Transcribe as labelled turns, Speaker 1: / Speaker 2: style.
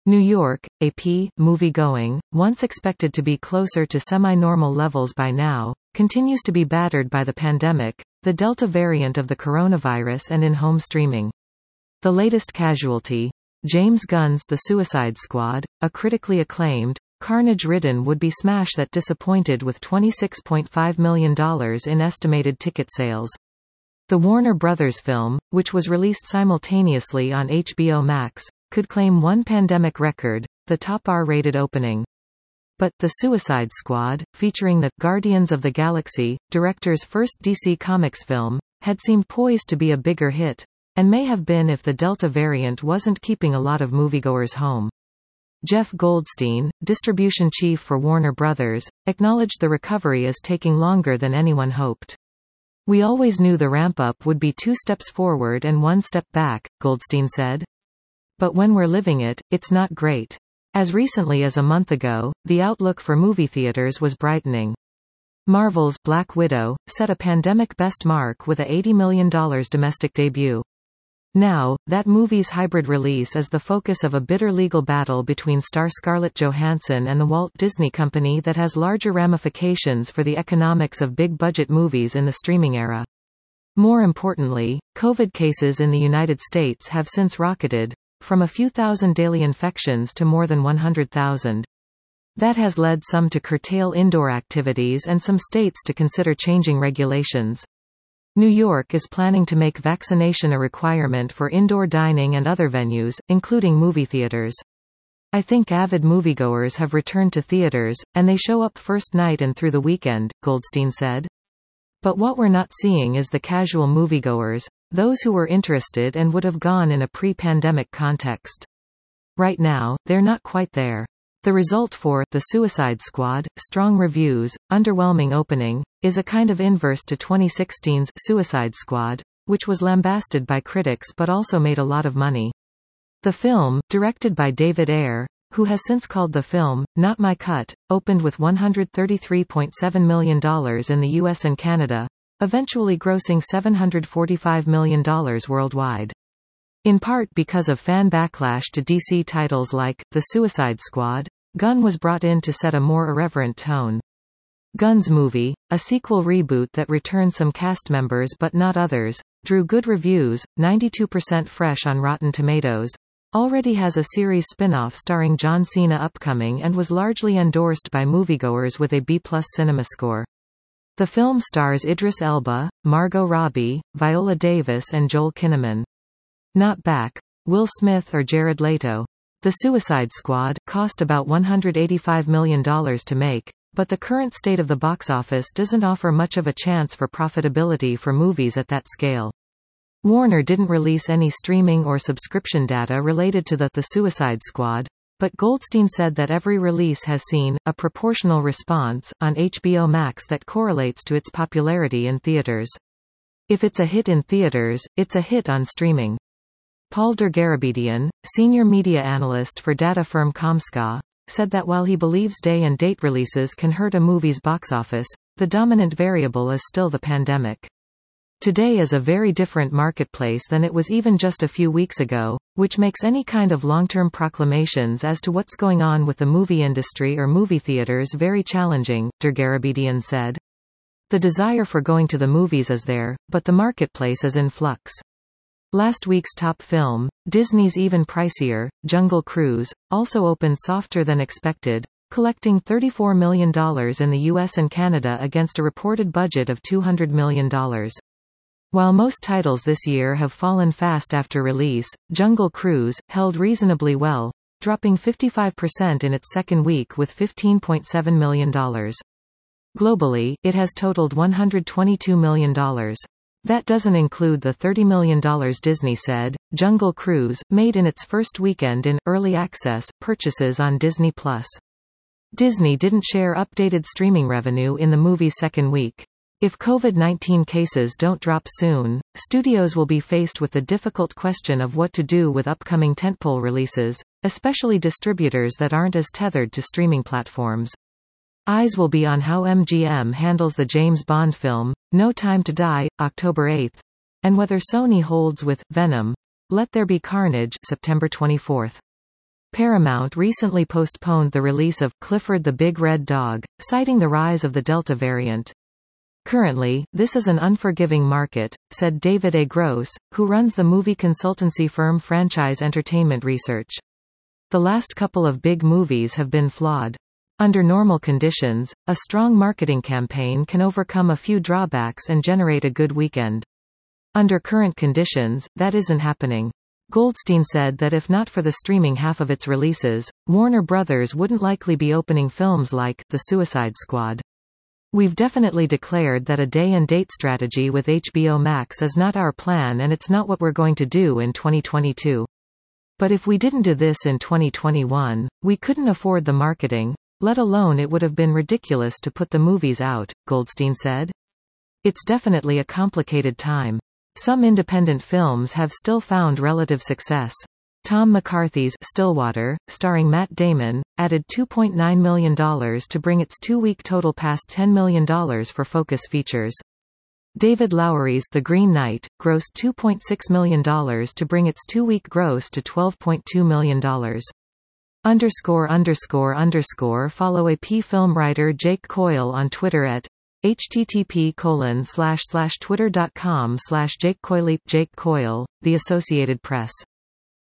Speaker 1: New York, AP, movie-going, once expected to be closer to semi-normal levels by now, continues to be battered by the pandemic, the Delta variant of the coronavirus and in-home streaming. The latest casualty, James Gunn's The Suicide Squad, a critically acclaimed, carnage-ridden would-be smash that disappointed with $26.5 million in estimated ticket sales. The Warner Brothers film, which was released simultaneously on HBO Max, could claim one pandemic record, the top R-rated opening. But The Suicide Squad, featuring the Guardians of the Galaxy director's first DC Comics film, had seemed poised to be a bigger hit, and may have been if the Delta variant wasn't keeping a lot of moviegoers home. Jeff Goldstein, distribution chief for Warner Brothers, acknowledged the recovery is taking longer than anyone hoped. "We always knew the ramp-up would be 2 steps forward and 1 step back," Goldstein said. "But when we're living it, it's not great." As recently as a month ago, the outlook for movie theaters was brightening. Marvel's Black Widow set a pandemic best mark with a $80 million domestic debut. Now, that movie's hybrid release is the focus of a bitter legal battle between star Scarlett Johansson and the Walt Disney Company that has larger ramifications for the economics of big-budget movies in the streaming era. More importantly, COVID cases in the United States have since rocketed, from a few thousand daily infections to more than 100,000. That has led some to curtail indoor activities and some states to consider changing regulations. New York is planning to make vaccination a requirement for indoor dining and other venues, including movie theaters. "I think avid moviegoers have returned to theaters, and they show up first night and through the weekend," Goldstein said. "But what we're not seeing is the casual moviegoers, those who were interested and would have gone in a pre-pandemic context. Right now, they're not quite there." The result for The Suicide Squad, strong reviews, underwhelming opening, is a kind of inverse to 2016's Suicide Squad, which was lambasted by critics but also made a lot of money. The film, directed by David Ayer, who has since called the film Not My Cut, opened with $133.7 million in the US and Canada, eventually grossing $745 million worldwide. In part because of fan backlash to DC titles like The Suicide Squad, Gunn was brought in to set a more irreverent tone. Gunn's movie, a sequel reboot that returned some cast members but not others, drew good reviews, 92% fresh on Rotten Tomatoes, already has a series spin-off starring John Cena upcoming and was largely endorsed by moviegoers with a B+ cinema score. The film stars Idris Elba, Margot Robbie, Viola Davis and Joel Kinnaman. Not back Will Smith or Jared Leto. The Suicide Squad cost about $185 million to make, but the current state of the box office doesn't offer much of a chance for profitability for movies at that scale. Warner didn't release any streaming or subscription data related to The Suicide Squad, but Goldstein said that every release has seen a proportional response on HBO Max that correlates to its popularity in theaters. If it's a hit in theaters, it's a hit on streaming. Paul Dergarabedian, senior media analyst for data firm Comscore, said that while he believes day and date releases can hurt a movie's box office, the dominant variable is still the pandemic. Today is a very different marketplace than it was even just a few weeks ago, which makes any kind of long-term proclamations as to what's going on with the movie industry or movie theaters very challenging, Dergarabedian said. The desire for going to the movies is there, but the marketplace is in flux. Last week's top film, Disney's even pricier, Jungle Cruise, also opened softer than expected, collecting $34 million in the US and Canada against a reported budget of $200 million. While most titles this year have fallen fast after release, Jungle Cruise held reasonably well, dropping 55% in its second week with $15.7 million. Globally, it has totaled $122 million. That doesn't include the $30 million Disney said, Jungle Cruise, made in its first weekend in early access purchases on Disney+. Disney didn't share updated streaming revenue in the movie's second week. If COVID-19 cases don't drop soon, studios will be faced with the difficult question of what to do with upcoming tentpole releases, especially distributors that aren't as tethered to streaming platforms. Eyes will be on how MGM handles the James Bond film, No Time to Die, October 8, and whether Sony holds with Venom, Let There Be Carnage, September 24. Paramount recently postponed the release of Clifford the Big Red Dog, citing the rise of the Delta variant. Currently, this is an unforgiving market, said David A. Gross, who runs the movie consultancy firm Franchise Entertainment Research. The last couple of big movies have been flawed. Under normal conditions, a strong marketing campaign can overcome a few drawbacks and generate a good weekend. Under current conditions, that isn't happening. Goldstein said that if not for the streaming half of its releases, Warner Brothers wouldn't likely be opening films like The Suicide Squad. We've definitely declared that a day-and-date strategy with HBO Max is not our plan, and it's not what we're going to do in 2022. But if we didn't do this in 2021, we couldn't afford the marketing, let alone it would have been ridiculous to put the movies out, Goldstein said. It's definitely a complicated time. Some independent films have still found relative success. Tom McCarthy's Stillwater, starring Matt Damon, added $2.9 million to bring its two-week total past $10 million for Focus Features. David Lowery's The Green Knight grossed $2.6 million to bring its two-week gross to $12.2 million. Follow AP film writer Jake Coyle on Twitter at http://twitter.com/Jake Coyle, The Associated Press.